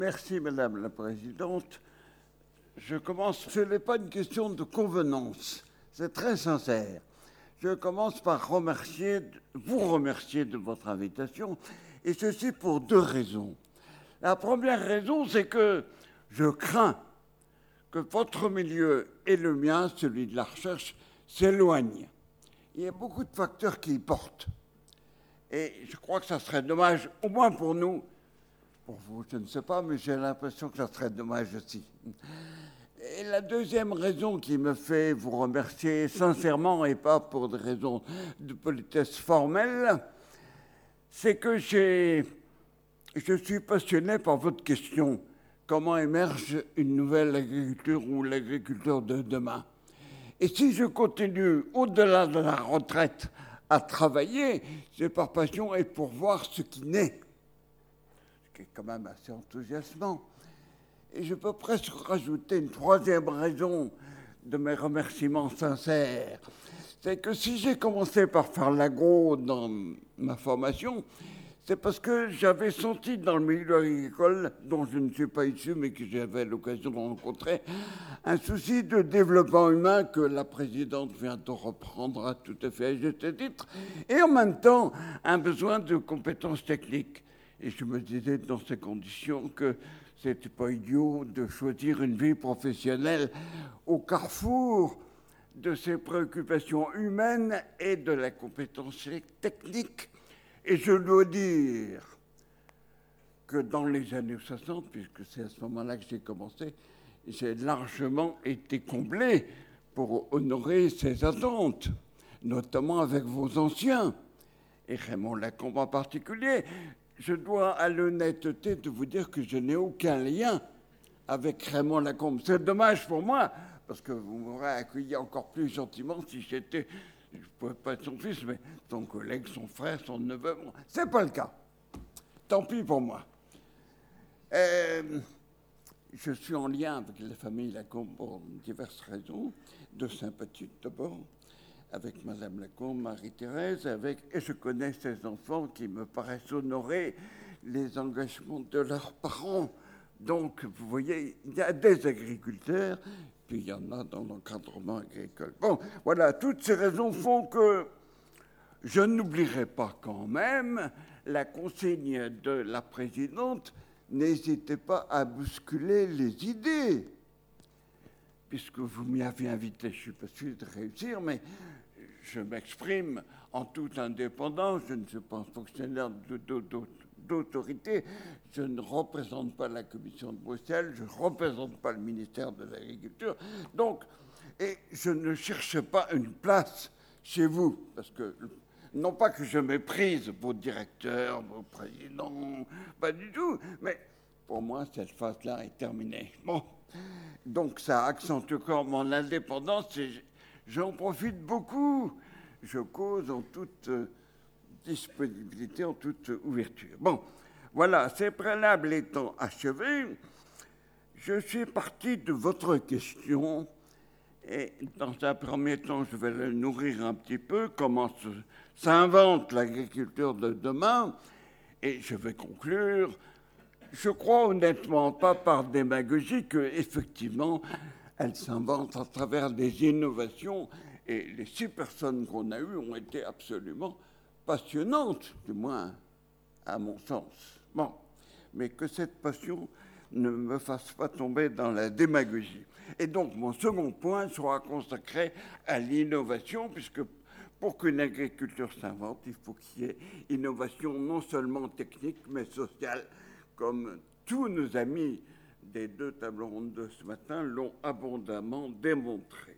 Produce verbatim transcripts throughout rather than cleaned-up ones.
Merci, Madame la Présidente. Je commence, ce n'est pas une question de convenance, c'est très sincère. Je commence par remercier, vous remercier de votre invitation, et ceci pour deux raisons. La première raison, c'est que je crains que votre milieu et le mien, celui de la recherche, s'éloignent. Il y a beaucoup de facteurs qui y portent. Et je crois que ça serait dommage, au moins pour nous. Pour vous, je ne sais pas, mais j'ai l'impression que ça serait dommage aussi. Et la deuxième raison qui me fait vous remercier sincèrement, et pas pour des raisons de politesse formelle, c'est que j'ai, je suis passionné par votre question. Comment émerge une nouvelle agriculture ou l'agriculture de demain? Et si je continue au-delà de la retraite à travailler, c'est par passion et pour voir ce qui naît, ce qui est quand même assez enthousiasmant. Et je peux presque rajouter une troisième raison de mes remerciements sincères. C'est que si j'ai commencé par faire l'agro dans ma formation, c'est parce que j'avais senti dans le milieu agricole, dont je ne suis pas issu, mais que j'avais l'occasion de rencontrer, un souci de développement humain que la présidente vient de reprendre à tout à fait à juste titre, et en même temps, un besoin de compétences techniques. Et je me disais dans ces conditions que c'était pas idiot de choisir une vie professionnelle au carrefour de ces préoccupations humaines et de la compétence technique. Et je dois dire que dans les années soixante, puisque c'est à ce moment-là que j'ai commencé, j'ai largement été comblé pour honorer ces attentes, notamment avec vos anciens, et Raymond Lacombe en particulier. Je dois à l'honnêteté de vous dire que je n'ai aucun lien avec Raymond Lacombe. C'est dommage pour moi, parce que vous m'aurez accueilli encore plus gentiment si j'étais... Je ne pouvais pas être son fils, mais son collègue, son frère, son neveu. Bon, ce n'est pas le cas. Tant pis pour moi. Euh, je suis en lien avec la famille Lacombe pour diverses raisons, de sympathie d'abord, avec Madame Lacombe, Marie-Thérèse, avec, et je connais ces enfants qui me paraissent honorer les engagements de leurs parents. Donc, vous voyez, il y a des agriculteurs, puis il y en a dans l'encadrement agricole. Bon, voilà, toutes ces raisons font que je n'oublierai pas quand même la consigne de la présidente, n'hésitez pas à bousculer les idées. Puisque vous m'y avez invité, je suis pas sûr de réussir, mais je m'exprime en toute indépendance, je ne suis pas un fonctionnaire d'autorité, je ne représente pas la Commission de Bruxelles, je ne représente pas le ministère de l'Agriculture, donc, et je ne cherche pas une place chez vous, parce que, non pas que je méprise vos directeurs, vos présidents, pas du tout, mais pour moi, cette phase-là est terminée. Bon, donc ça accentue encore mon indépendance et j'en profite beaucoup. Je cause en toute disponibilité, en toute ouverture. Bon, voilà, ces préalables étant achevés, je suis parti de votre question et dans un premier temps, je vais le nourrir un petit peu, comment s'invente l'agriculture de demain, et je vais conclure. Je crois honnêtement, pas par démagogie, qu'effectivement, elle s'invente à travers des innovations, et les six personnes qu'on a eues ont été absolument passionnantes, du moins à mon sens. Bon, mais que cette passion ne me fasse pas tomber dans la démagogie. Et donc, mon second point sera consacré à l'innovation, puisque pour qu'une agriculture s'invente, il faut qu'il y ait innovation non seulement technique, mais sociale, comme tous nos amis des deux tables rondes de ce matin l'ont abondamment démontré.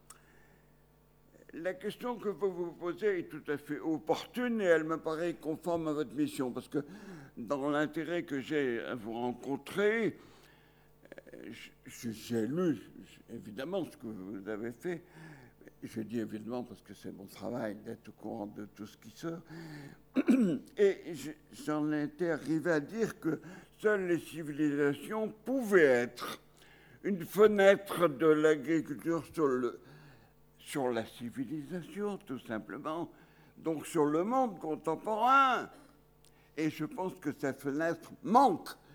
La question que vous vous posez est tout à fait opportune et elle me paraît conforme à votre mission, parce que dans l'intérêt que j'ai à vous rencontrer, j'ai lu évidemment ce que vous avez fait. Je dis évidemment parce que c'est mon travail d'être au courant de tout ce qui sort. Et j'en étais arrivé à dire que seules les civilisations pouvaient être une fenêtre de l'agriculture sur, le, sur la civilisation, tout simplement, donc sur le monde contemporain. Et je pense que cette fenêtre manque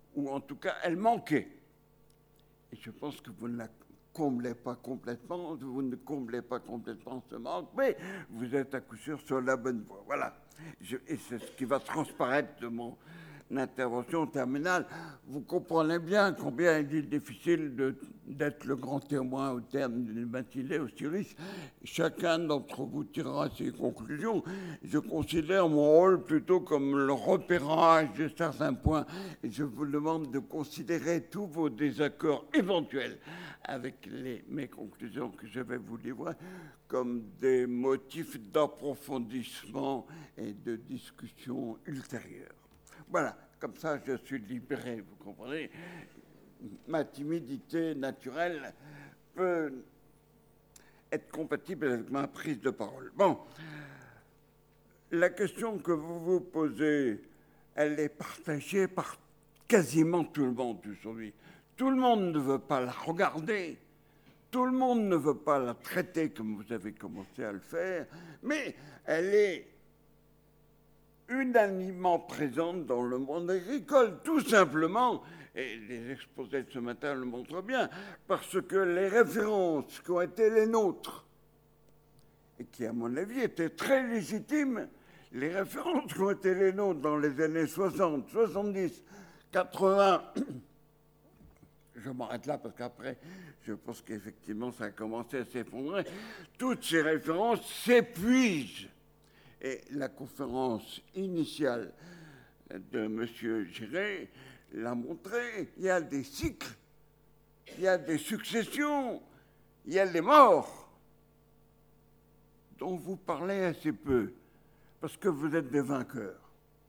ou en tout cas, elle manquait. Et je pense que vous ne la comblez pas complètement, vous ne comblez pas complètement ce manque, mais vous êtes à coup sûr sur la bonne voie. Voilà. Je, et c'est ce qui va transparaître de mon intervention terminale. Vous comprenez bien combien il est difficile de, d'être le grand témoin au terme d'une matinée aussi riche. Chacun d'entre vous tirera ses conclusions. Je considère mon rôle plutôt comme le repérage de certains points et je vous demande de considérer tous vos désaccords éventuels avec les, mes conclusions que je vais vous livrer comme des motifs d'approfondissement et de discussion ultérieure. Voilà, comme ça je suis libéré, vous comprenez. Ma timidité naturelle peut être compatible avec ma prise de parole. Bon, la question que vous vous posez, elle est partagée par quasiment tout le monde aujourd'hui. Tout le monde ne veut pas la regarder, tout le monde ne veut pas la traiter comme vous avez commencé à le faire, mais elle est unanimement présente dans le monde agricole, tout simplement, et les exposés de ce matin le montrent bien, parce que les références qui ont été les nôtres, et qui, à mon avis, étaient très légitimes, les références qui ont été les nôtres dans les années soixante, soixante-dix, quatre-vingts, je m'arrête là parce qu'après, je pense qu'effectivement, ça a commencé à s'effondrer, toutes ces références s'épuisent. Et la conférence initiale de M. Giré l'a montré, il y a des cycles, il y a des successions, il y a des morts dont vous parlez assez peu, parce que vous êtes des vainqueurs.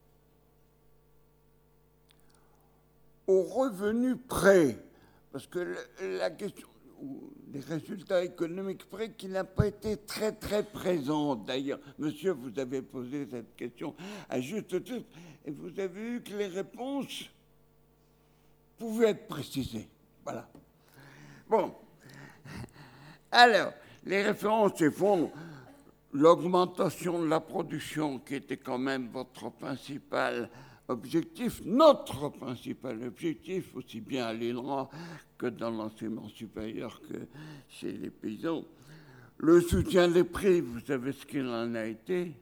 Au revenu près, parce que la question des résultats économiques près qui n'a pas été très très présent d'ailleurs. Monsieur, vous avez posé cette question à juste titre et vous avez vu que les réponses pouvaient être précisées. Voilà. Bon. Alors, les références s'effondrent. L'augmentation de la production, qui était quand même votre principal objectif, notre principal objectif, aussi bien à l'I N R A que dans l'enseignement supérieur que chez les paysans. Le soutien des prix, vous savez ce qu'il en a été.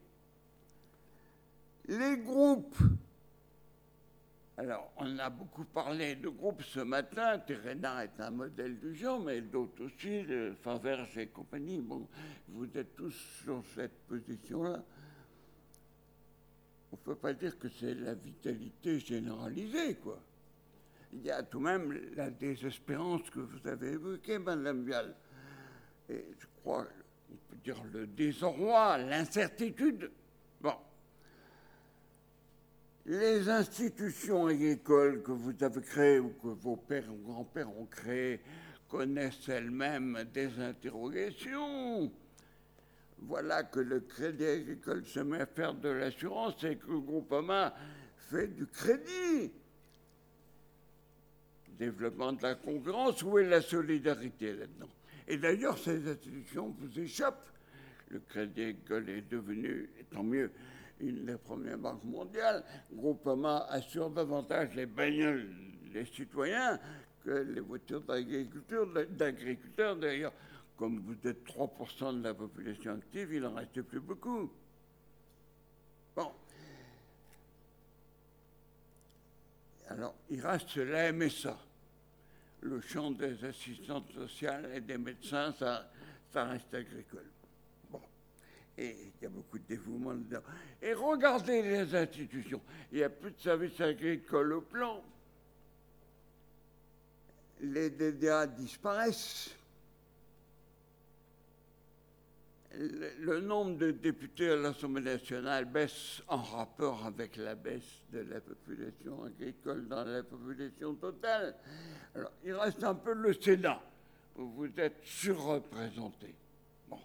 Les groupes. Alors, on a beaucoup parlé de groupes ce matin. Terrena est un modèle du genre, mais d'autres aussi, Faverges et compagnie. Bon, vous êtes tous sur cette position-là. On ne peut pas dire que c'est la vitalité généralisée, quoi. Il y a tout de même la désespérance que vous avez évoquée, Madame Vial. Et je crois, on peut dire le désarroi, l'incertitude. Bon. Les institutions agricoles que vous avez créées ou que vos pères ou grands-pères ont créées connaissent elles-mêmes des interrogations. Voilà que le Crédit agricole se met à faire de l'assurance et que le Groupama fait du crédit. Développement de la concurrence, où est la solidarité là-dedans? Et d'ailleurs, ces institutions vous échappent. Le Crédit agricole est devenu, et tant mieux, une des premières banques mondiales. Groupama assure davantage les bagnoles des citoyens que les voitures d'agriculture, d'agriculteurs d'ailleurs. Comme vous êtes trois pour cent de la population active, il n'en reste plus beaucoup. Bon. Alors, il reste la M S A. Le champ des assistantes sociales et des médecins, ça, ça reste agricole. Bon. Et il y a beaucoup de dévouement dedans. Et regardez les institutions. Il n'y a plus de services agricoles au plan. Les D D A disparaissent. Le nombre de députés à l'Assemblée nationale baisse en rapport avec la baisse de la population agricole dans la population totale. Alors, il reste un peu le Sénat, où vous êtes surreprésentés. Bon.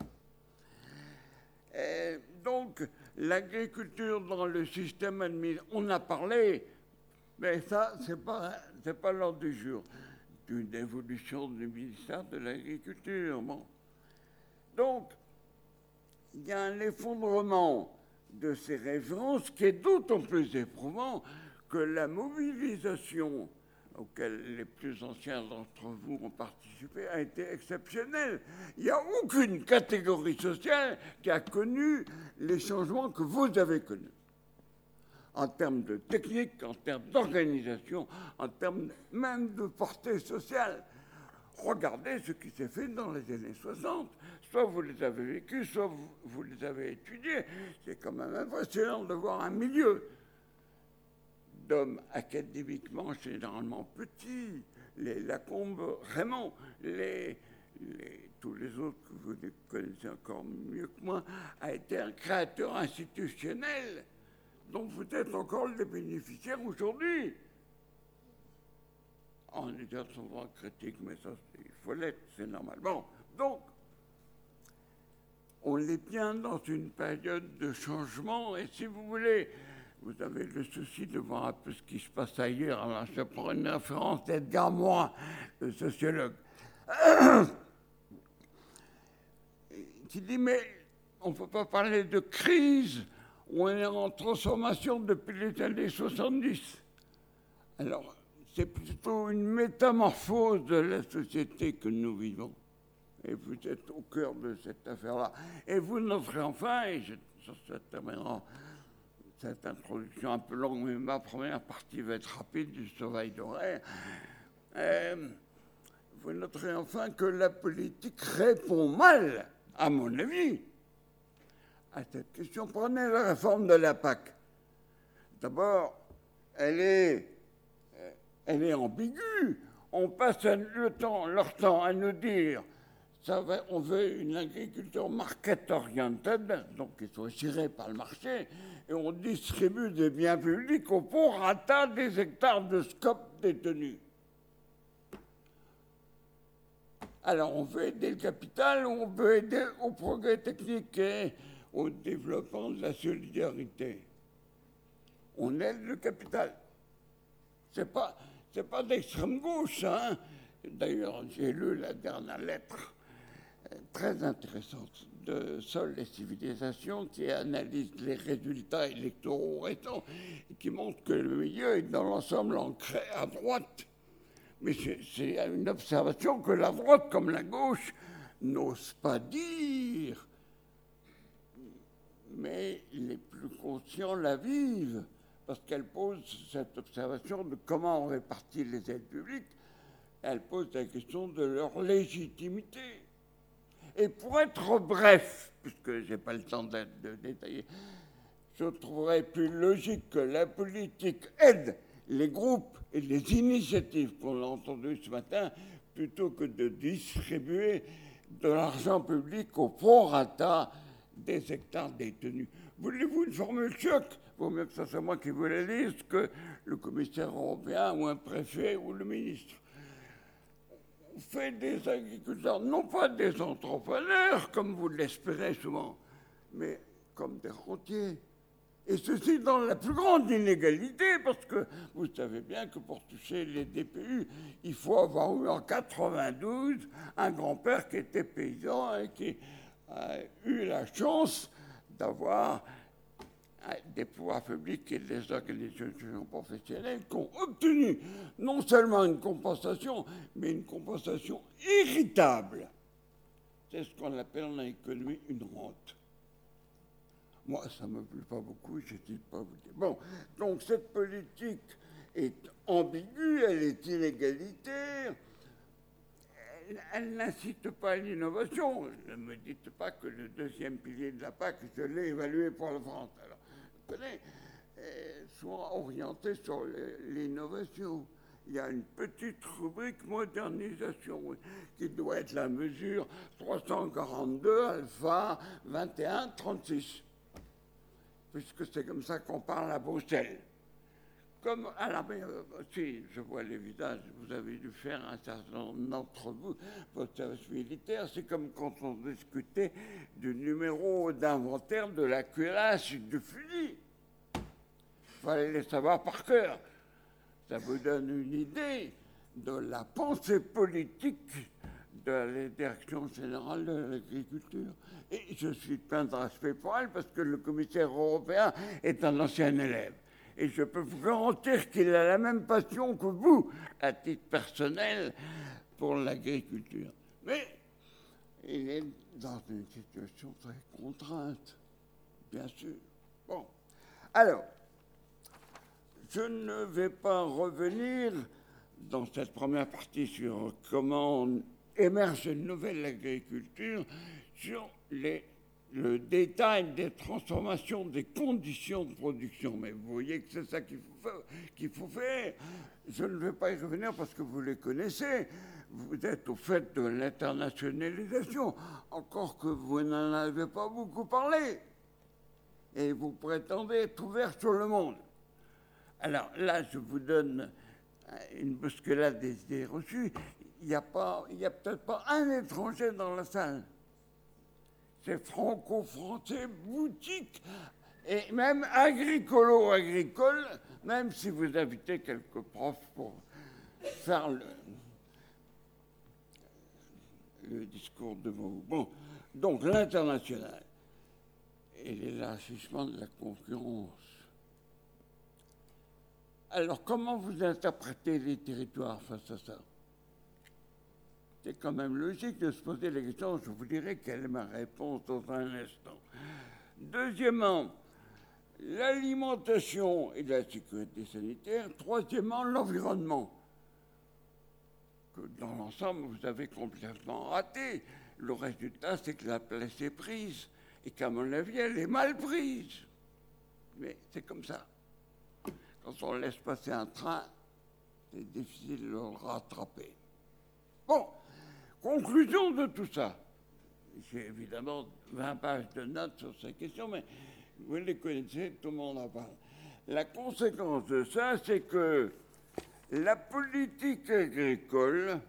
Et donc, l'agriculture dans le système administratif, on a parlé, mais ça, ce n'est pas, c'est pas l'ordre du jour, d'une évolution du ministère de l'Agriculture. Bon. Donc, il y a un effondrement de ces références qui est d'autant plus éprouvant que la mobilisation auquel les plus anciens d'entre vous ont participé a été exceptionnelle. Il n'y a aucune catégorie sociale qui a connu les changements que vous avez connus, en termes de technique, en termes d'organisation, en termes même de portée sociale. Regardez ce qui s'est fait dans les années soixante. Soit vous les avez vécus, soit vous, vous les avez étudiés. C'est quand même impressionnant de voir un milieu d'hommes académiquement généralement petits, les Lacombe, Raymond, les, les, tous les autres que vous connaissez encore mieux que moi, a été un créateur institutionnel dont vous êtes encore les bénéficiaires aujourd'hui. En étant souvent critique, mais ça, il faut l'être, c'est normal. Bon, donc, on est bien dans une période de changement, et si vous voulez, vous avez le souci de voir un peu ce qui se passe ailleurs. Alors, je prends une référence d'Edgar Morin, le sociologue, qui dit, mais on ne peut pas parler de crise, où on est en transformation depuis les années soixante-dix. Alors, c'est plutôt une métamorphose de la société que nous vivons. Et vous êtes au cœur de cette affaire-là. Et vous noterez enfin, et je, ça terminera cette introduction un peu longue, mais ma première partie va être rapide du sauvail d'horaire. Euh, vous noterez enfin que la politique répond mal, à mon avis, à cette question. Prenez la réforme de la P A C. D'abord, elle est... Elle est ambiguë. On passe le temps, leur temps à nous dire ça va, on veut une agriculture market-oriented, donc il faut gérer par le marché, et on distribue des biens publics au prorata des hectares de scope détenus. Alors on veut aider le capital, on veut aider au progrès technique et au développement de la solidarité. On aide le capital. C'est pas... C'est pas d'extrême gauche, hein. D'ailleurs, j'ai lu la dernière lettre euh, très intéressante de Sol et Civilisation qui analyse les résultats électoraux récents et qui montre que le milieu est dans l'ensemble ancré à droite. Mais c'est une observation que la droite comme la gauche n'ose pas dire. Mais les plus conscients la vivent, parce qu'elle pose cette observation de comment on répartit les aides publiques, elle pose la question de leur légitimité. Et pour être bref, puisque je n'ai pas le temps de, de détailler, je trouverais plus logique que la politique aide les groupes et les initiatives qu'on a entendues ce matin, plutôt que de distribuer de l'argent public au prorata des hectares détenus. Voulez-vous une formule choc? Vaut mieux que ce soit moi qui vous la lise que le commissaire européen ou un préfet ou le ministre. On fait des agriculteurs, non pas des entrepreneurs, comme vous l'espérez souvent, mais comme des rentiers. Et ceci dans la plus grande inégalité, parce que vous savez bien que pour toucher les D P U, il faut avoir eu en quatre-vingt-douze un grand-père qui était paysan et qui a eu la chance d'avoir des pouvoirs publics et des organisations professionnelles qui ont obtenu non seulement une compensation, mais une compensation irritable. C'est ce qu'on appelle en économie une rente. Moi, ça ne me plaît pas beaucoup, je ne dis pas vous dire. Bon, donc cette politique est ambiguë, elle est inégalitaire, elle, elle n'incite pas à l'innovation. Ne me dites pas que le deuxième pilier de la P A C, je l'ai évalué pour la France. Alors, vous connaissez, soit orienté sur l'innovation. Il y a une petite rubrique modernisation qui doit être la mesure trois cent quarante-deux alpha vingt et un trente-six. Puisque c'est comme ça qu'on parle à Bruxelles. Comme à la si je vois les visages, vous avez dû faire un certain nombre d'entre vous, votre service militaire, c'est comme quand on discutait du numéro d'inventaire de la culasse du fusil. Il fallait les savoir par cœur. Ça vous donne une idée de la pensée politique de la direction générale de l'agriculture. Et je suis plein de respect pour elle parce que le commissaire européen est un ancien élève. Et je peux vous garantir qu'il a la même passion que vous, à titre personnel, pour l'agriculture. Mais il est dans une situation très contrainte, bien sûr. Bon. Alors, je ne vais pas revenir dans cette première partie sur comment émerge une nouvelle agriculture, sur les, le détail des transformations des conditions de production. Mais vous voyez que c'est ça qu'il faut, qu'il faut faire. Je ne vais pas y revenir parce que vous les connaissez. Vous êtes au fait de l'internationalisation, encore que vous n'en avez pas beaucoup parlé. Et vous prétendez être ouvert sur le monde. Alors là, je vous donne une bousculade des idées reçues. Il n'y a, a peut-être pas un étranger dans la salle. C'est franco-français, boutique, et même agricolo-agricole, même si vous invitez quelques profs pour faire le, le discours de vous. Bon, donc l'international et l'élargissement de la concurrence. Alors, comment vous interprétez les territoires face à ça? C'est quand même logique de se poser la question. Je vous dirai quelle est ma réponse dans un instant. Deuxièmement, l'alimentation et la sécurité sanitaire. Troisièmement, l'environnement, que dans l'ensemble, vous avez complètement raté. Le résultat, c'est que la place est prise et qu'à mon avis, elle est mal prise. Mais c'est comme ça. Quand on laisse passer un train, c'est difficile de le rattraper. Bon, conclusion de tout ça. J'ai évidemment vingt pages de notes sur ces questions, mais vous les connaissez, tout le monde en parle. La conséquence de ça, c'est que la politique agricole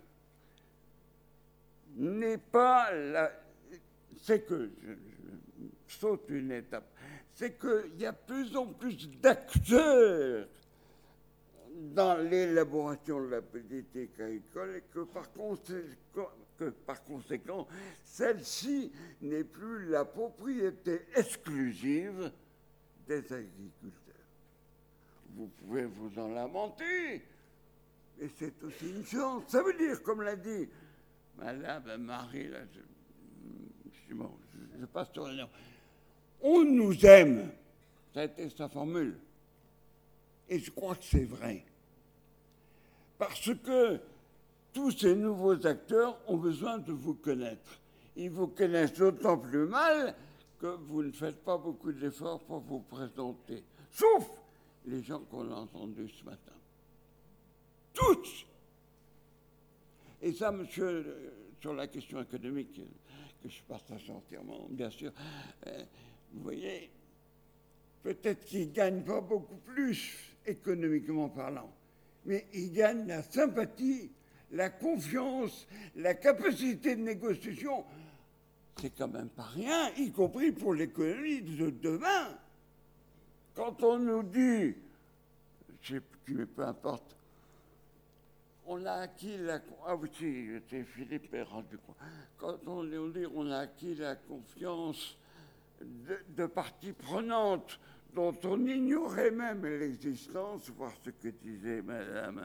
n'est pas la... C'est que, je, je saute une étape, c'est qu'il y a de plus en plus d'acteurs dans l'élaboration de la politique agricole et que par conséquent, que par conséquent celle-ci n'est plus la propriété exclusive des agriculteurs. Vous pouvez vous en lamenter, et c'est aussi une chance. Ça veut dire, comme l'a dit Madame Marie, là, je, bon, je, je passe sur le nom. On nous aime, ça a été sa formule. Et je crois que c'est vrai. Parce que tous ces nouveaux acteurs ont besoin de vous connaître. Ils vous connaissent d'autant plus mal que vous ne faites pas beaucoup d'efforts pour vous présenter. Sauf les gens qu'on a entendus ce matin. Tous. Et ça, monsieur, sur la question économique, que je partage entièrement, bien sûr, euh, vous voyez, peut-être qu'ils ne gagnent pas beaucoup plus, économiquement parlant, mais ils gagnent la sympathie, la confiance, la capacité de négociation. C'est quand même pas rien, y compris pour l'économie de demain. Quand on nous dit, je sais plus, mais peu importe, on a acquis la... Ah oui, c'est Philippe Perrin, je crois. Quand on nous dit on a acquis la confiance de, de parties prenantes dont on ignorait même l'existence, voir ce que disait Madame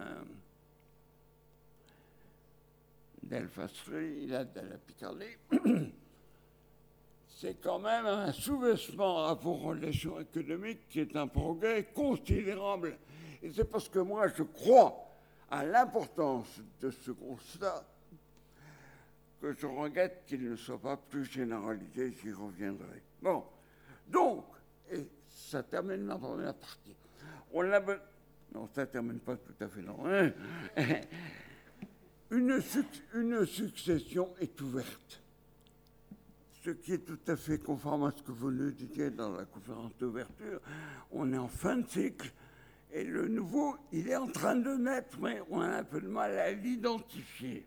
Delphastri, là, de la Picardie, c'est quand même un sous-vêtement à vos relations économiques qui est un progrès considérable. Et c'est parce que moi, je crois à l'importance de ce constat que je regrette qu'il ne soit pas plus généralisé, j'y reviendrai. Bon, donc, et ça termine ma première partie. On a... Non, ça ne termine pas tout à fait, non. Hein. Une, suc- une succession est ouverte. Ce qui est tout à fait conforme à ce que vous nous disiez dans la conférence d'ouverture. On est en fin de cycle. Et le nouveau, il est en train de naître, mais on a un peu de mal à l'identifier.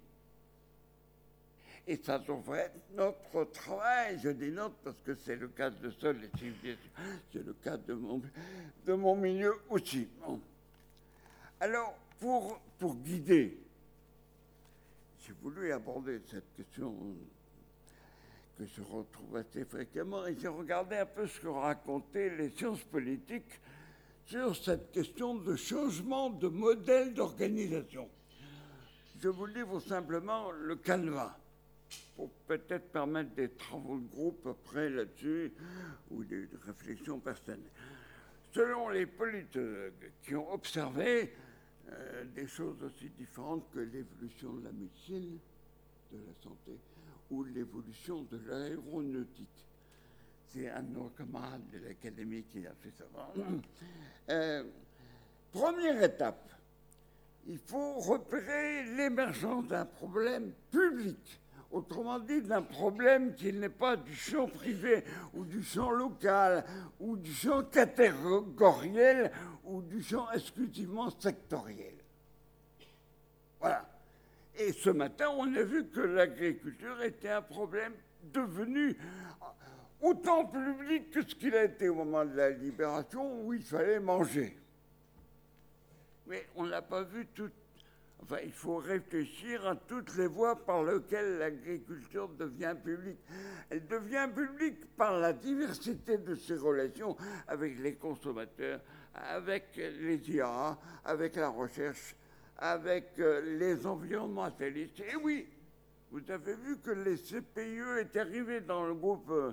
Et ça devrait être notre travail, je dis notre parce que c'est le cas de Sol et Civilisations, c'est le cas de mon, de mon milieu aussi. Bon. Alors, pour, pour guider, j'ai voulu aborder cette question que je retrouve assez fréquemment, et j'ai regardé un peu ce que racontaient les sciences politiques sur cette question de changement de modèle d'organisation. Je vous livre simplement le canevas pour peut-être permettre des travaux de groupe après là-dessus ou des réflexions personnelles. Selon les politologues qui ont observé euh, des choses aussi différentes que l'évolution de la médecine, de la santé, ou l'évolution de l'aéronautique. C'est un de nos camarades de l'académie qui a fait ça. Euh, première étape, il faut repérer l'émergence d'un problème public. Autrement dit, d'un problème qui n'est pas du champ privé ou du champ local ou du champ catégoriel ou du champ exclusivement sectoriel. Voilà. Et ce matin, on a vu que l'agriculture était un problème devenu autant public que ce qu'il a été au moment de la libération où il fallait manger. Mais on n'a pas vu tout. Enfin, il faut réfléchir à toutes les voies par lesquelles l'agriculture devient publique. Elle devient publique par la diversité de ses relations avec les consommateurs, avec les I A, avec la recherche, avec les environnementalistes. Et oui, vous avez vu que les C P I E étaient arrivés dans le groupe euh,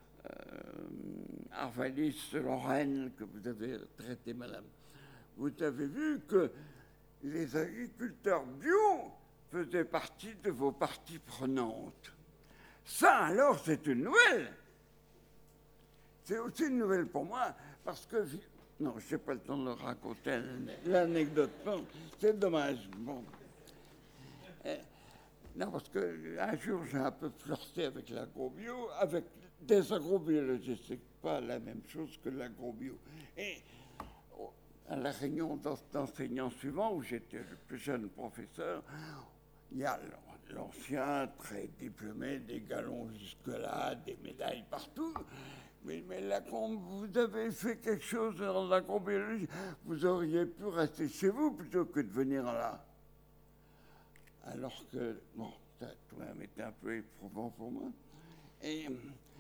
Arvalis-Lorraine, que vous avez traité, madame. Vous avez vu que les agriculteurs bio faisaient partie de vos parties prenantes. Ça, alors, c'est une nouvelle. C'est aussi une nouvelle pour moi, parce que... Non, je n'ai pas le temps de raconter l'anecdote. Bon, c'est dommage. Bon. Eh, non, parce qu'un jour, j'ai un peu flirté avec l'agrobio, avec des agrobiologistes. Ce n'est pas la même chose que l'agrobio. Et à la réunion d'enseignants suivant, où j'étais le plus jeune professeur, il y a l'ancien très diplômé, des galons jusque-là, des médailles partout. Mais, mais là, quand vous avez fait quelque chose dans l'agrobiologie, vous auriez pu rester chez vous plutôt que de venir là. Alors que, bon, ça tout de même été un peu éprouvant pour moi. Et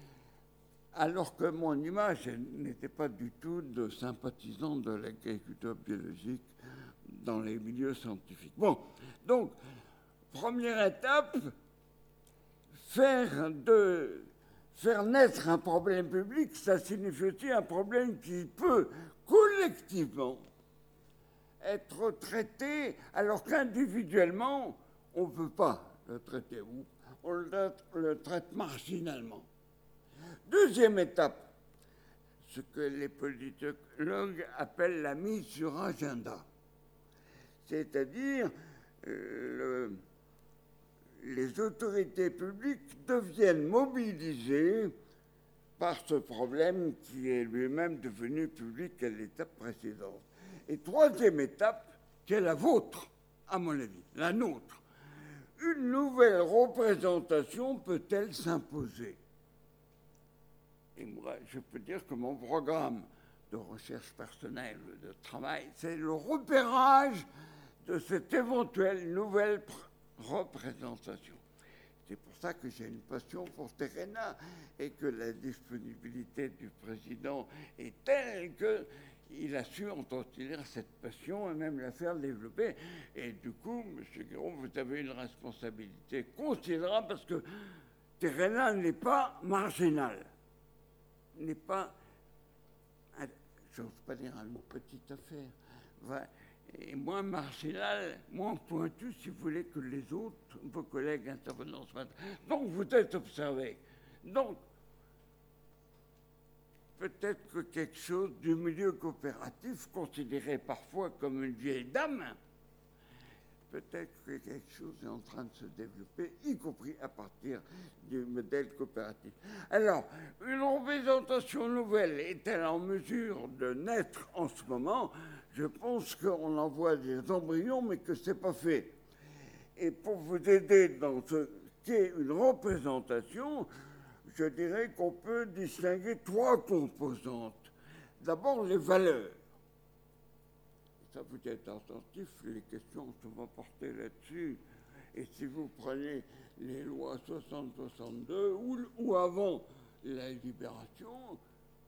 alors que mon image n'était pas du tout de sympathisant de l'agriculture biologique dans les milieux scientifiques. Bon, donc, première étape, faire, de, faire naître un problème public, ça signifie aussi un problème qui peut collectivement être traité, alors qu'individuellement, on ne peut pas le traiter, ou on le, le traite marginalement. Deuxième étape, ce que les politologues appellent la mise sur agenda, c'est-à-dire euh, le, les autorités publiques deviennent mobilisées par ce problème qui est lui-même devenu public à l'étape précédente. Et troisième étape, qui est la vôtre, à mon avis, la nôtre. Une nouvelle représentation peut-elle s'imposer ? Et moi, je peux dire que mon programme de recherche personnelle, de travail, c'est le repérage de cette éventuelle nouvelle représentation. C'est pour ça que j'ai une passion pour Terena et que la disponibilité du président est telle qu'il a su entretenir cette passion et même la faire développer. Et du coup, M. Guéron, vous avez une responsabilité considérable parce que Terena n'est pas marginal. N'est pas, j'ose pas dire une petite affaire, ouais, et moins marginal, moins pointu, si vous voulez, que les autres, vos collègues intervenants ce matin. Donc vous êtes observés. Donc, peut-être que quelque chose du milieu coopératif, considéré parfois comme une vieille dame, peut-être que quelque chose est en train de se développer, y compris à partir du modèle coopératif. Alors, une représentation nouvelle est-elle en mesure de naître en ce moment? Je pense qu'on en voit des embryons, mais que ce n'est pas fait. Et pour vous aider dans ce qu'est une représentation, je dirais qu'on peut distinguer trois composantes. D'abord, les valeurs. Ça, vous êtes attentif, les questions sont souvent portées là-dessus. Et si vous prenez les lois soixante soixante-deux ou, ou avant la libération,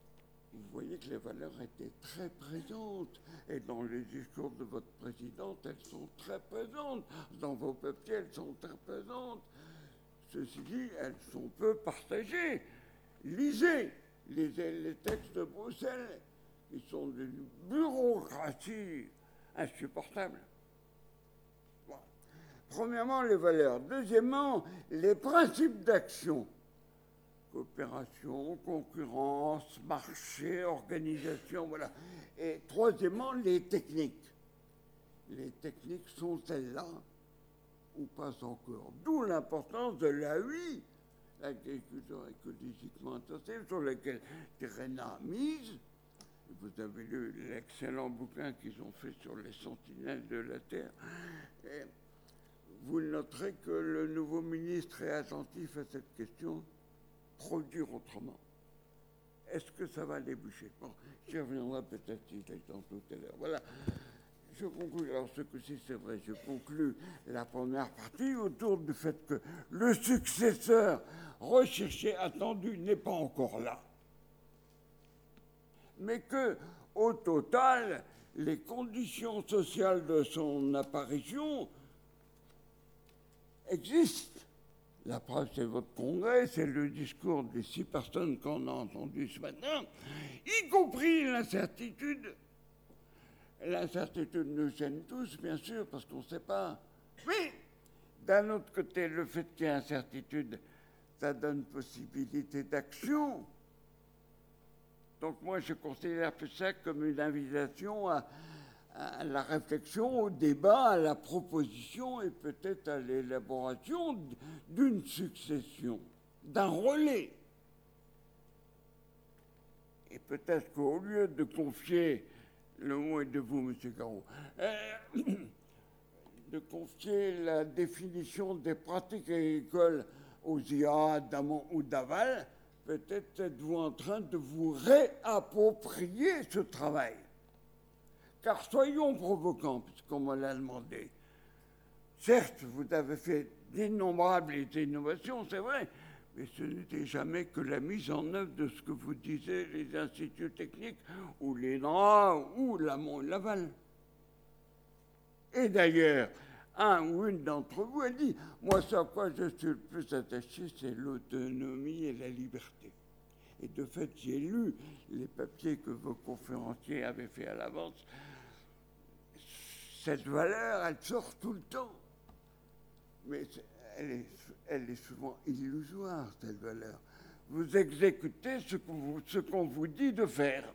vous voyez que les valeurs étaient très présentes. Et dans les discours de votre présidente, elles sont très présentes. Dans vos papiers, elles sont très présentes. Ceci dit, elles sont peu partagées. Lisez, lisez les textes de Bruxelles. Ils sont d'une bureaucratie insupportable. Bon. Premièrement, les valeurs. Deuxièmement, les principes d'action. Coopération, concurrence, marché, organisation, voilà. Et troisièmement, les techniques. Les techniques sont-elles là ou pas encore? D'où l'importance de l'A U I, l'agriculture écologiquement intensive, sur laquelle Terena a mise. Vous avez lu l'excellent bouquin qu'ils ont fait sur les sentinelles de la Terre. Et vous noterez que le nouveau ministre est attentif à cette question. Produire autrement. Est-ce que ça va déboucher? Bon, j'y reviendrai peut-être si j'ai le temps tout à l'heure. Voilà. Je conclue, alors ce coup-ci c'est vrai, je conclue la première partie autour du fait que le successeur recherché, attendu, n'est pas encore là. Mais que, au total, les conditions sociales de son apparition existent. La preuve, c'est votre congrès, c'est le discours des six personnes qu'on a entendues ce matin, y compris l'incertitude. L'incertitude nous gêne tous, bien sûr, parce qu'on ne sait pas. Mais, d'un autre côté, le fait qu'il y ait incertitude, ça donne possibilité d'action. Donc moi, je considère ça comme une invitation à, à la réflexion, au débat, à la proposition et peut-être à l'élaboration d'une succession, d'un relais. Et peut-être qu'au lieu de confier, le mot est de vous, monsieur Garot, euh, de confier la définition des pratiques agricoles aux I A d'amont ou d'aval, peut-être êtes-vous en train de vous réapproprier ce travail. Car soyons provocants, puisqu'on me l'a demandé. Certes, vous avez fait d'innombrables innovations, c'est vrai, mais ce n'était jamais que la mise en œuvre de ce que vous disiez les instituts techniques, ou l'E N R A, ou l'amont et l'aval. Et d'ailleurs, un ou une d'entre vous a dit, moi, ce à quoi je suis le plus attaché, c'est l'autonomie et la liberté. Et de fait, j'ai lu les papiers que vos conférenciers avaient fait à l'avance. Cette valeur, elle sort tout le temps. Mais elle est, elle est souvent illusoire, cette valeur. Vous exécutez ce qu'on vous, ce qu'on vous dit de faire.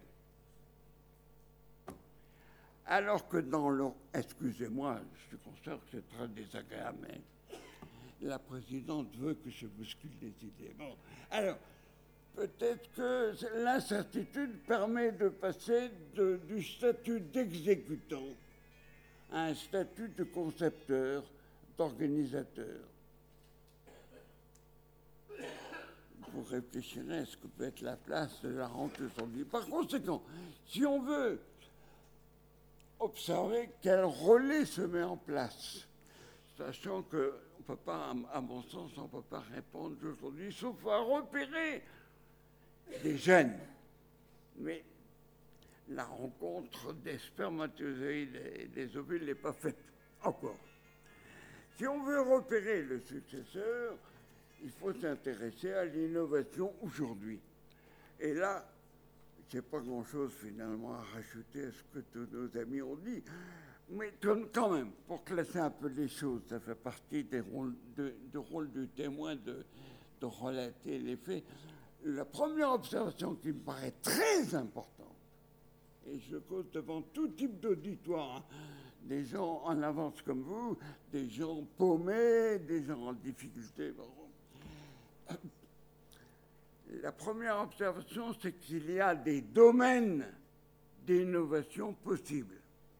Alors que dans le... Excusez-moi, je considère que c'est très désagréable, mais la présidente veut que je bouscule les idées. Bon, alors, peut-être que l'incertitude permet de passer de, du statut d'exécutant à un statut de concepteur, d'organisateur. Vous réfléchirez à ce que peut être la place de la rente aujourd'hui. Par conséquent, si on veut observer quel relais se met en place, sachant qu'on ne peut pas, à mon sens, on ne peut pas répondre aujourd'hui, sauf à repérer des gènes. Mais la rencontre des spermatozoïdes et des ovules n'est pas faite encore. Si on veut repérer le successeur, il faut s'intéresser à l'innovation aujourd'hui. Et là, je n'ai pas grand-chose finalement à rajouter à ce que tous nos amis ont dit. Mais quand même, pour classer un peu les choses, ça fait partie des rôles de, de rôle du témoin de, de relater les faits. La première observation qui me paraît très importante, et je cause devant tout type d'auditoire, hein, des gens en avance comme vous, des gens paumés, des gens en difficulté. Bon. La première observation, c'est qu'il y a des domaines d'innovation possibles.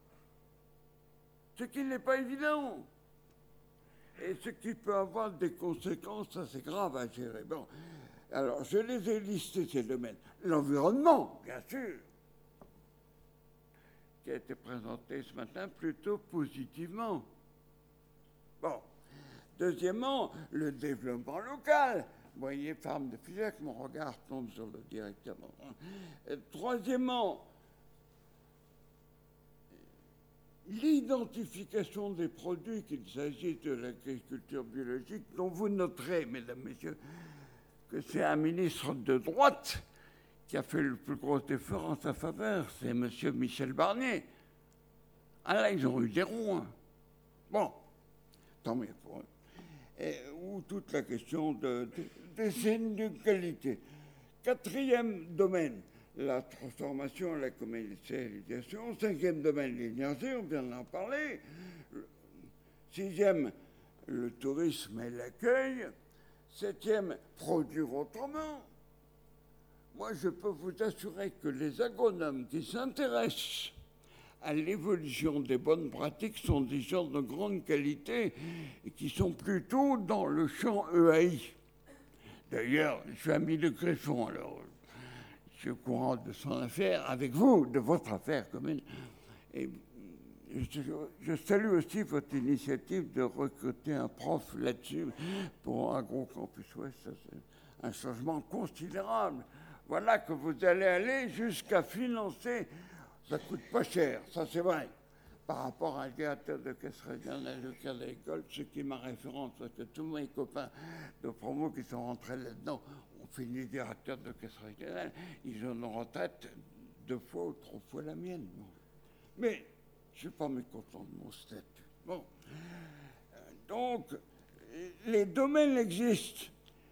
Ce qui n'est pas évident. Et ce qui peut avoir des conséquences assez graves à gérer. Bon. Alors, je les ai listés, ces domaines. L'environnement, bien sûr, qui a été présenté ce matin plutôt positivement. Bon. Deuxièmement, le développement local. Vous voyez, femme de Figeac, mon regard tombe sur le directeur. Et troisièmement, l'identification des produits, qu'il s'agisse de l'agriculture biologique, dont vous noterez, mesdames, messieurs, que c'est un ministre de droite qui a fait le plus gros effort en sa faveur, c'est M. Michel Barnier. Ah là, ils ont eu des ronds. Hein. Bon, tant mieux pour eux. Et, ou toute la question de, de, des signes de qualité. Quatrième domaine, la transformation, la commercialisation. Cinquième domaine, l'énergie, on vient d'en parler. Sixième, le tourisme et l'accueil. Septième, produire autrement. Moi, je peux vous assurer que les agronomes qui s'intéressent à l'évolution des bonnes pratiques sont des gens de grande qualité et qui sont plutôt dans le champ E A I. D'ailleurs, je suis ami de Cresson, alors je suis au courant de son affaire, avec vous, de votre affaire commune. Et je, je salue aussi votre initiative de recruter un prof là-dessus pour AgroCampus Ouest. C'est un changement considérable. Voilà que vous allez aller jusqu'à financer. Ça coûte pas cher, ça c'est vrai. Par rapport à un directeur de caisse régionale de cas de l'école, ce qui est ma référence, parce que tous mes copains de promo qui sont rentrés là-dedans ont fini directeur de caisse régionale, ils ont une retraite deux fois ou trois fois la mienne. Bon. Mais je ne suis pas mécontent de mon statut. Bon. Donc, les domaines existent.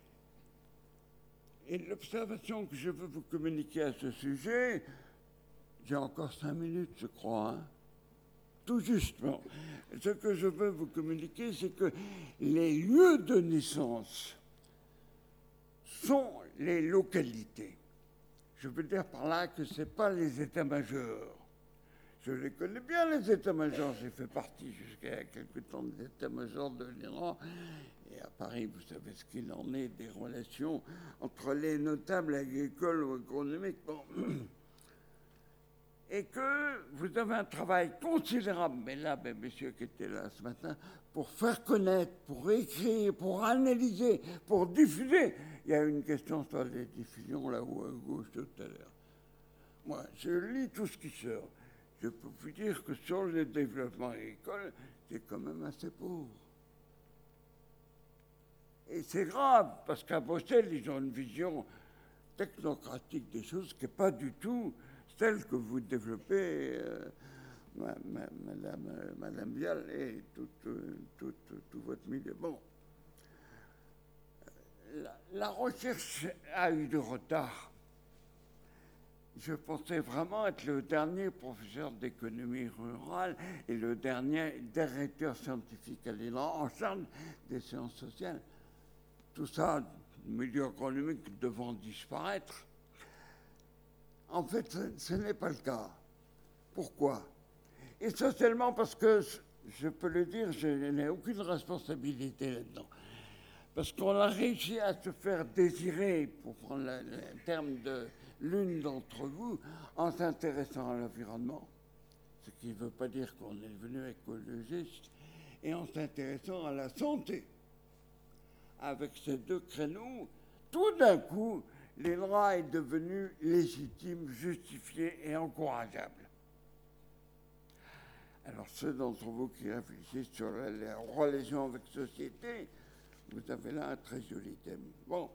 Et l'observation que je veux vous communiquer à ce sujet, j'ai encore cinq minutes, je crois, hein. Tout justement. Ce que je veux vous communiquer, c'est que les lieux de naissance sont les localités. Je veux dire par là que ce n'est pas les états-majors. Je les connais bien, les états-majors. J'ai fait partie jusqu'à quelque temps des états-majors de l'Iran. Et à Paris, vous savez ce qu'il en est des relations entre les notables agricoles ou agronomiques. Bon. Et que vous avez un travail considérable, mais là, ben, messieurs qui étaient là ce matin, pour faire connaître, pour écrire, pour analyser, pour diffuser. Il y a une question sur les diffusions là-haut à gauche tout à l'heure. Moi, je lis tout ce qui sort. Je peux vous dire que sur le développement agricole, c'est quand même assez pauvre. Et c'est grave, parce qu'à Bruxelles, ils ont une vision technocratique des choses qui n'est pas du tout celle que vous développez, euh, ma, ma, madame, euh, madame Vial et tout, euh, tout, tout, tout votre milieu. Bon, la, la recherche a eu du retard. Je pensais vraiment être le dernier professeur d'économie rurale et le dernier directeur scientifique à l'Iran en charge des sciences sociales. Tout ça, le milieu agronomique devant disparaître. En fait, ce, ce n'est pas le cas. Pourquoi? Essentiellement parce que, je peux le dire, je n'ai aucune responsabilité là-dedans. Parce qu'on a réussi à se faire désirer, pour prendre le, le terme de l'une d'entre vous, en s'intéressant à l'environnement. Ce qui ne veut pas dire qu'on est devenu écologiste, et en s'intéressant à la santé. Avec ces deux créneaux, tout d'un coup, l'I N R A est devenu légitime, justifié et encourageable. Alors, ceux d'entre vous qui réfléchissent sur la, la relation avec la société, vous avez là un très joli thème. Bon.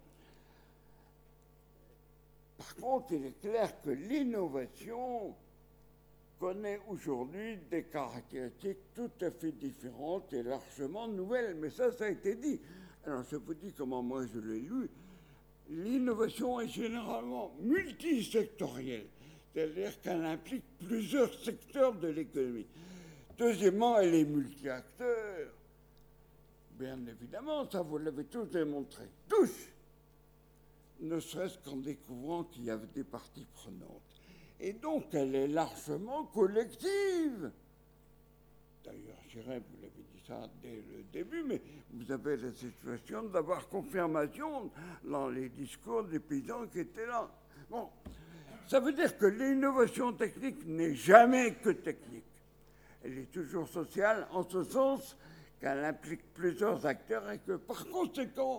Par contre, il est clair que l'innovation connaît aujourd'hui des caractéristiques tout à fait différentes et largement nouvelles. Mais ça, ça a été dit. Alors, je vous dis comment moi je l'ai lu. L'innovation est généralement multisectorielle, c'est-à-dire qu'elle implique plusieurs secteurs de l'économie. Deuxièmement, elle est multi-acteurs. Bien évidemment, ça vous l'avez tous démontré, tous, ne serait-ce qu'en découvrant qu'il y avait des parties prenantes. Et donc, elle est largement collective. D'ailleurs, je dirais, vous l'avez dit ça dès le début, mais vous avez la situation d'avoir confirmation dans les discours des paysans qui étaient là. Bon, ça veut dire que l'innovation technique n'est jamais que technique. Elle est toujours sociale, en ce sens qu'elle implique plusieurs acteurs et que, par conséquent,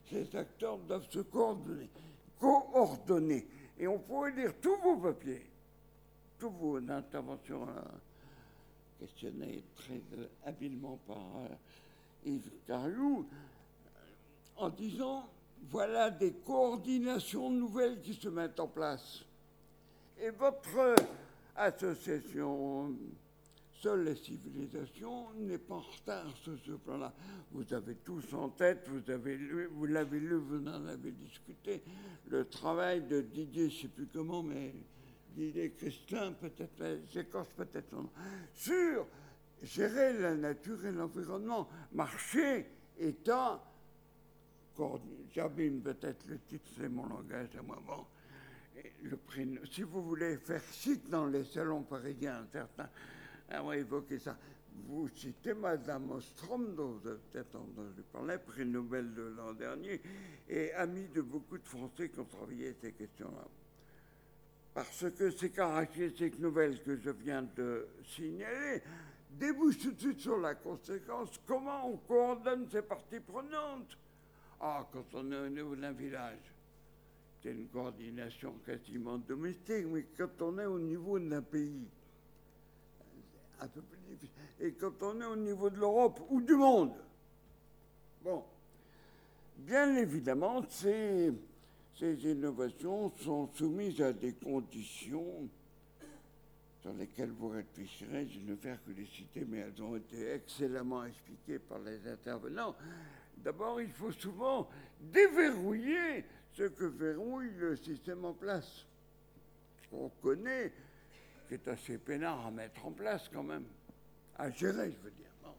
ces acteurs doivent se coordonner. coordonner. Et on pourrait lire tous vos papiers, toutes vos interventions euh, questionnées très euh, habilement par euh, Yves Cariou, en disant voilà des coordinations nouvelles qui se mettent en place. Et votre association Seules les civilisations n'est pas en retard sur ce plan-là. Vous avez tous en tête, vous avez lu, vous l'avez lu, vous en avez discuté, le travail de Didier, je ne sais plus comment, mais Didier Christin, peut-être, j'écorche peut-être son nom, sur gérer la nature et l'environnement, marché, État, j'abîme peut-être le titre, c'est mon langage à moi. Bon, le prix, si vous voulez faire chic dans les salons parisiens, certains on va évoquer ça. Vous citez Madame Ostrom, dont vous avez peut-être entendu parler, prix Nobel de l'an dernier, et amie de beaucoup de Français qui ont travaillé ces questions-là. Parce que ces caractéristiques nouvelles que je viens de signaler débouchent tout de suite sur la conséquence. Comment on coordonne ces parties prenantes? Ah, quand on est au niveau d'un village, c'est une coordination quasiment domestique, mais quand on est au niveau d'un pays, un peu plus difficile. Et quand on est au niveau de l'Europe ou du monde, bon, bien évidemment, ces, ces innovations sont soumises à des conditions sur lesquelles vous réfléchirez. Je ne vais faire que les citer, mais elles ont été excellemment expliquées par les intervenants. D'abord, il faut souvent déverrouiller ce que verrouille le système en place. Ce qu'on connaît, qui est assez peinard à mettre en place quand même, à gérer, je veux dire. Bon.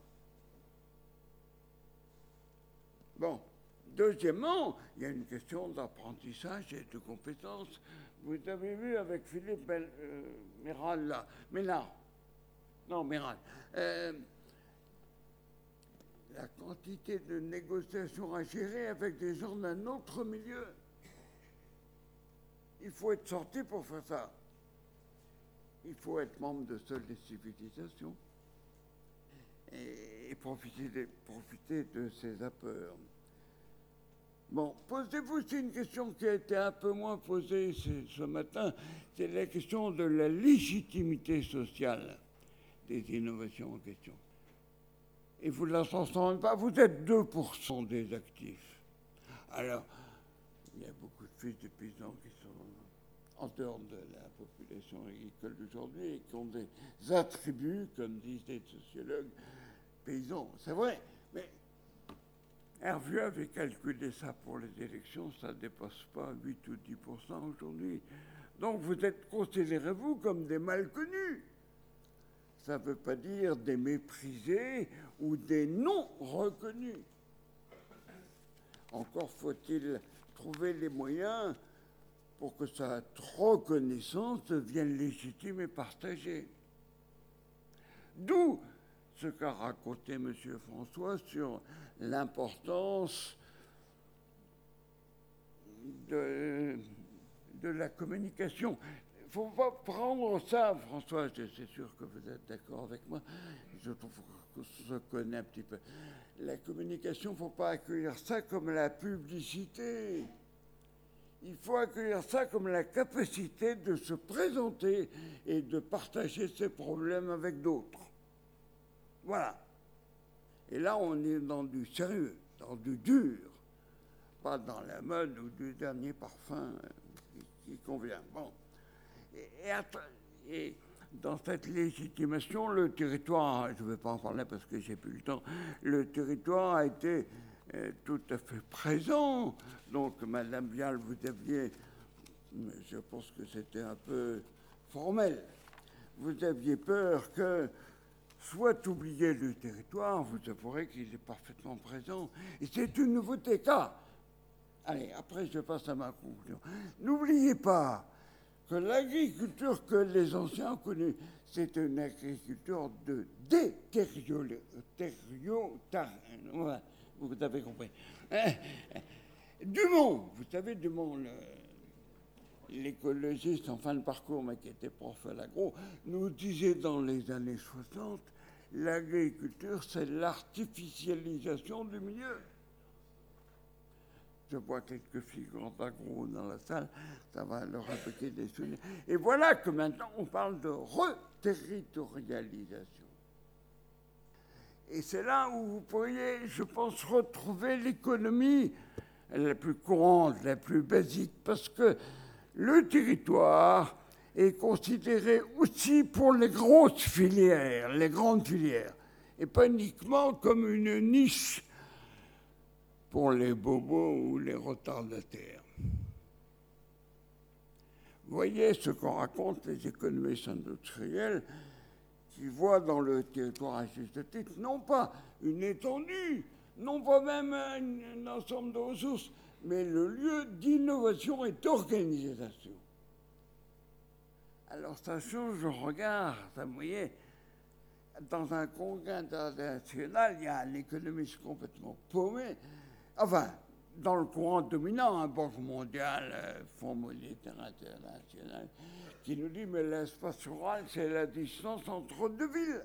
Bon. Deuxièmement, il y a une question d'apprentissage et de compétences. Vous avez vu avec Philippe ben, euh, Méral, là, Ménard, non, Méral, euh, la quantité de négociations à gérer avec des gens d'un autre milieu. Il faut être sorti pour faire ça. Il faut être membre de Seules les civilisations et profiter de, profiter de ces appeurs. Bon, posez-vous aussi une question qui a été un peu moins posée ce, ce matin, c'est la question de la légitimité sociale des innovations en question. Et vous ne la transformez pas, vous êtes deux pour cent des actifs. Alors, il y a beaucoup de fils de paysans qui sont en dehors de la population agricole d'aujourd'hui et qui ont des attributs, comme disent les sociologues, paysans. C'est vrai, mais Hervieux avait calculé ça pour les élections, ça ne dépasse pas huit ou dix pour cent aujourd'hui. Donc vous êtes, considérez-vous comme des mal connus. Ça ne veut pas dire des méprisés ou des non reconnus. Encore faut-il trouver les moyens pour que cette reconnaissance devienne légitime et partagée. D'où ce qu'a raconté M. François sur l'importance de, de la communication. Il ne faut pas prendre ça, François, je suis sûr que vous êtes d'accord avec moi, je trouve que je connais un petit peu. La communication, il ne faut pas accueillir ça comme la publicité. Il faut accueillir ça comme la capacité de se présenter et de partager ses problèmes avec d'autres. Voilà. Et là, on est dans du sérieux, dans du dur, pas dans la mode ou du dernier parfum qui, qui convient. Bon. Et, et, et dans cette légitimation, le territoire, je ne vais pas en parler parce que j'ai plus le temps, le territoire a été euh, tout à fait présent. Donc, Madame Vial, vous aviez, je pense que c'était un peu formel, vous aviez peur que soit oublié le territoire, vous avouerez qu'il est parfaitement présent. Et c'est une nouveauté, car, allez, après je passe à ma conclusion. N'oubliez pas que l'agriculture que les anciens ont connue, c'est une agriculture de détérioration. Vous avez compris. Dumont, vous savez, Dumont, le, l'écologiste en fin de parcours, mais qui était prof à l'agro, nous disait dans les années soixante, l'agriculture, c'est l'artificialisation du milieu. Je vois quelques figures d'agro dans la salle, ça va leur évoquer des souvenirs. Et voilà que maintenant on parle de reterritorialisation. Et c'est là où vous pourriez, je pense, retrouver l'économie la plus courante, la plus basique, parce que le territoire est considéré aussi pour les grosses filières, les grandes filières, et pas uniquement comme une niche pour les bobos ou les retardataires. Vous voyez ce qu'en racontent les économistes industriels qui voient dans le territoire à juste titre, non pas une étendue, non pas même un, un ensemble de ressources, mais le lieu d'innovation et d'organisation. Alors ça change le regard, vous voyez, dans un congrès international, il y a un économiste complètement paumé, enfin, dans le courant dominant, un Banque mondiale, euh, Fonds monétaire international, qui nous dit, mais l'espace rural, c'est la distance entre deux villes.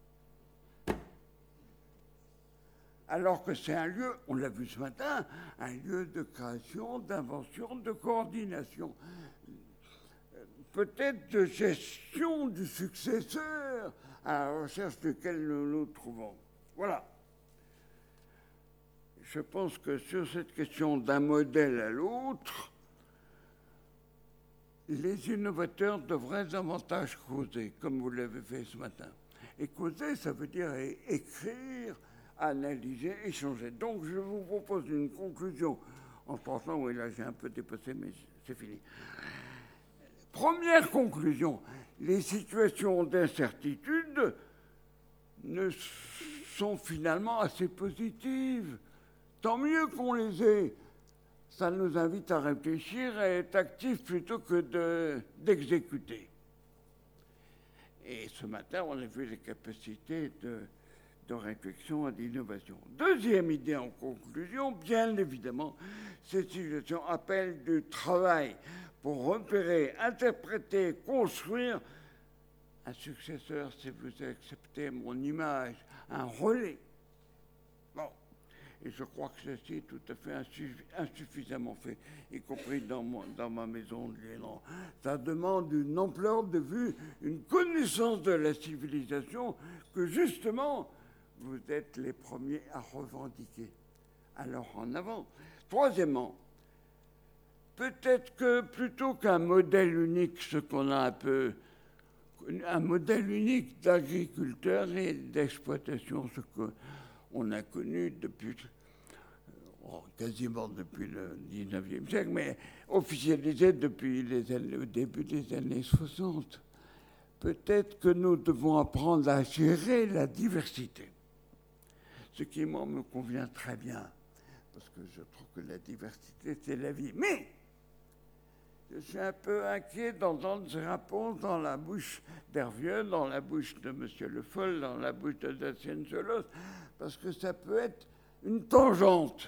Alors que c'est un lieu, on l'a vu ce matin, un lieu de création, d'invention, de coordination, peut-être de gestion du successeur à la recherche duquel nous nous trouvons. Voilà. Je pense que sur cette question d'un modèle à l'autre, les innovateurs devraient davantage causer, comme vous l'avez fait ce matin. Et causer, ça veut dire écrire, analyser, échanger. Donc, je vous propose une conclusion en pensant, oui, là, j'ai un peu dépassé, mais c'est fini. Première conclusion, les situations d'incertitude ne sont finalement assez positives. Tant mieux qu'on les ait. Ça nous invite à réfléchir et à être actifs plutôt que de, d'exécuter. Et ce matin, on a vu les capacités de, de réflexion et d'innovation. Deuxième idée en conclusion, bien évidemment, cette situation appelle du travail pour repérer, interpréter, construire un successeur, si vous acceptez mon image, un relais. Bon. Et je crois que ceci est tout à fait insuffisamment fait, y compris dans, mon, dans ma maison de Léman. Ça demande une ampleur de vue, une connaissance de la civilisation que justement, vous êtes les premiers à revendiquer. Alors en avant. Troisièmement, peut-être que plutôt qu'un modèle unique, ce qu'on a un peu, un modèle unique d'agriculteur et d'exploitation, ce qu'on a connu depuis, oh, quasiment depuis le dix-neuvième siècle, mais officialisé depuis les années, le début des années soixante. Peut-être que nous devons apprendre à gérer la diversité, ce qui, moi, me convient très bien, parce que je trouve que la diversité, c'est la vie. Mais je suis un peu inquiet d'entendre ces réponses dans la bouche d'Hervieux, dans la bouche de M. Le Foll, dans la bouche de Dacienne Solos, parce que ça peut être une tangente.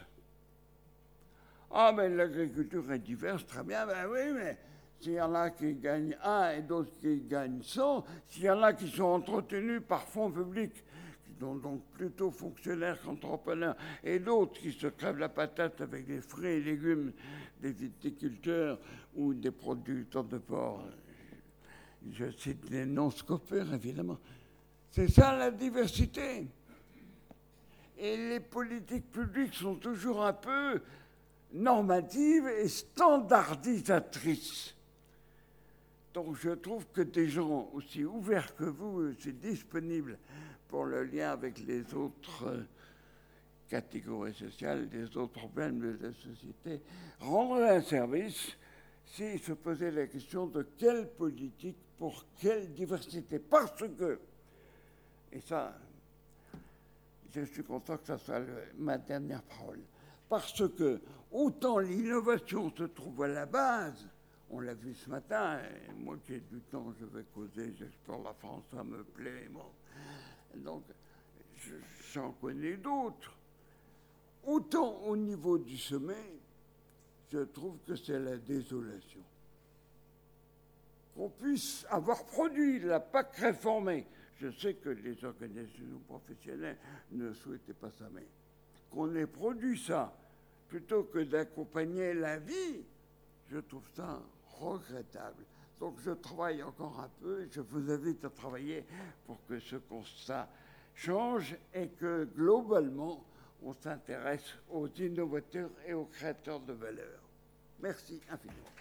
Ah, mais l'agriculture est diverse, très bien, ben oui, mais s'il y en a qui gagnent un et d'autres qui gagnent cent, s'il y en a qui sont entretenus par fonds publics, qui sont donc plutôt fonctionnaires qu'entrepreneurs, et d'autres qui se crèvent la patate avec des fruits et légumes des viticulteurs ou des producteurs de porc, je cite les non-scopeurs, évidemment. C'est ça la diversité. Et les politiques publiques sont toujours un peu normatives et standardisatrices. Donc je trouve que des gens aussi ouverts que vous, c'est disponible pour le lien avec les autres catégories sociales, les autres problèmes de la société, rendraient un service s'ils se posaient la question de quelle politique pour quelle diversité. Parce que, et ça, je suis content que ça soit le, ma dernière parole, parce que autant l'innovation se trouve à la base, on l'a vu ce matin, et moi qui ai du temps, je vais causer, j'explore la France, ça me plaît. Bon. Donc, je, j'en connais d'autres. Autant au niveau du sommet, je trouve que c'est la désolation. Qu'on puisse avoir produit la P A C réformée. Je sais que les organisations professionnelles ne souhaitaient pas ça, mais qu'on ait produit ça plutôt que d'accompagner la vie, je trouve ça regrettable. Donc je travaille encore un peu et je vous invite à travailler pour que ce constat change et que globalement, on s'intéresse aux innovateurs et aux créateurs de valeur. Merci infiniment.